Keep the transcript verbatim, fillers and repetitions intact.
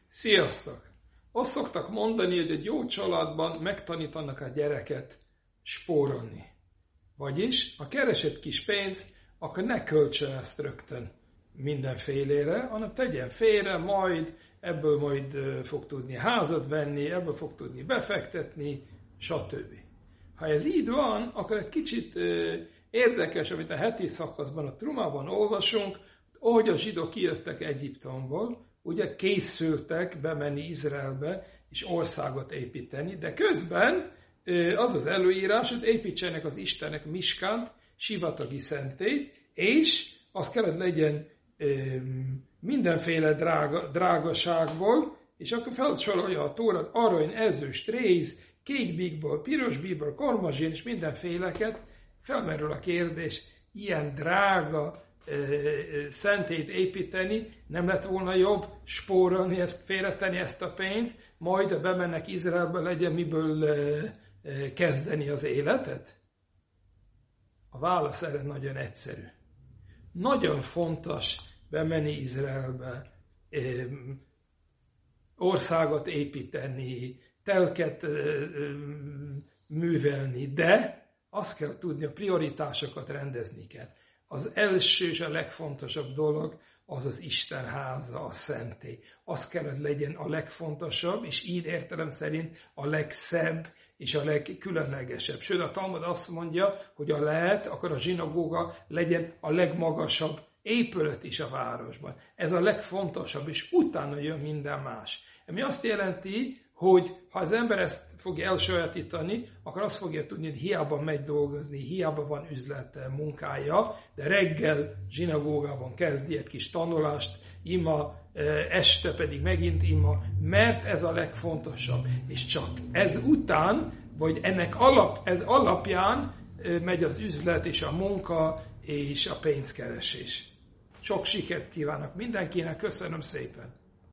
Sziasztok! Azt szoktak mondani, hogy egy jó családban megtanítanak a gyereket spórolni. Vagyis, ha keresett kis pénzt, akkor ne költse ezt rögtön mindenfélére, hanem tegyen félre, majd ebből majd fog tudni házat venni, ebből fog tudni befektetni, stb. Ha ez így van, akkor egy kicsit érdekes, amit a heti szakaszban, a Trumában olvasunk, ahogy a zsidók kijöttek Egyiptomból, ugye készültek bemenni Izraelbe és országot építeni, de közben az az előírás, hogy építsenek az Istennek Miskánt, sivatagi szentélyt, és az kellett legyen mindenféle drága, drágaságból, és akkor felsorolja a Tóra arany, ezüst, réz, kék bíkból, piros bíkból, kormazsin és mindenféleket. Felmerül a kérdés, ilyen drága szentét építeni, nem lett volna jobb spórolni, ezt félretenni ezt a pénzt, majd ha bemennek Izraelbe, legyen miből kezdeni az életet? A válasz erre nagyon egyszerű. Nagyon fontos bemenni Izraelbe, országot építeni, telket művelni, de azt kell tudni, a prioritásokat rendezni kell. Az első és a legfontosabb dolog az az Isten háza, a szentély. Az kell, hogy legyen a legfontosabb, és így értelem szerint a legszebb és a legkülönlegesebb. Sőt, a Talmud azt mondja, hogy ha lehet, akkor a zsinagóga legyen a legmagasabb épület is a városban. Ez a legfontosabb, és utána jön minden más. Ami azt jelenti, hogy ha az ember ezt fogja elsajátítani, akkor azt fogja tudni, hogy hiába megy dolgozni, hiába van üzlete, munkája, de reggel zsinagógában kezdi egy kis tanulást, ima, este pedig megint ima, mert ez a legfontosabb. És csak ez után, vagy ennek alap, ez alapján megy az üzlet és a munka és a pénzkeresés. Sok sikert kívánok mindenkinek, köszönöm szépen!